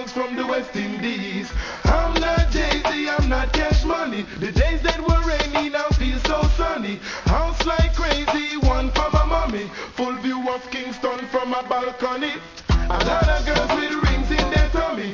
songs from the West Indies. I'm not Jay-Z, I'm not Cash Money. The days that were rainy now feel so sunny. House like crazy, one for my mommy. Full view of Kingston from a balcony.